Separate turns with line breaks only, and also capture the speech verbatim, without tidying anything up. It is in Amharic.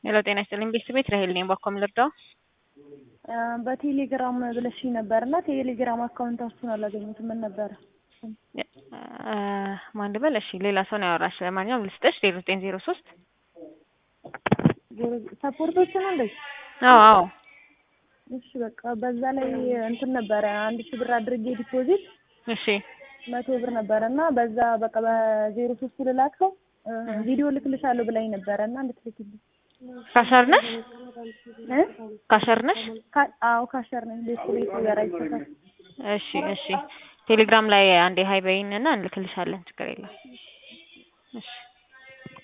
ሄሎ ጤና ይስጥልኝ ቤተሰቤት ራሄል ነኝ ባኮም ልርዳው
በቴሌግራም ብለሽኝ ነበርና ቴሌግራም አካውንታችሁን አላገኘሁትም ምን ነበር
ማን ልበል እሺ ሌላ ሰው ነው ያወራሽ ለማንኛውም ልስጥሽ ዜሮ ዘጠኝ ዜሮ ሶስት
ሰፖርቶች ነው እንዴ
አዎ አዎ
እሺ በቃ በዛ ላይ እንትን ነበር አንድ ሺህ ብር አድርጌ ዲፖዚት
እሺ
መቶ ብር ነበርና በዛ በቃ በዜሮ ሶስት ልላከው ቪዲዮ ልክልሻለሁ ብላኝ ነበርና እንድትልኪልኝ
ካሸር ነሽ
እ
ካሸር ነሽ
አዎ ካሸር ነኝ ቤት ቤት ያራይተካል
እሺ እሺ ቴሌግራም ላይ አንዴ ሃይ በይንና እንልክልሻለን ችግር የለም እሺ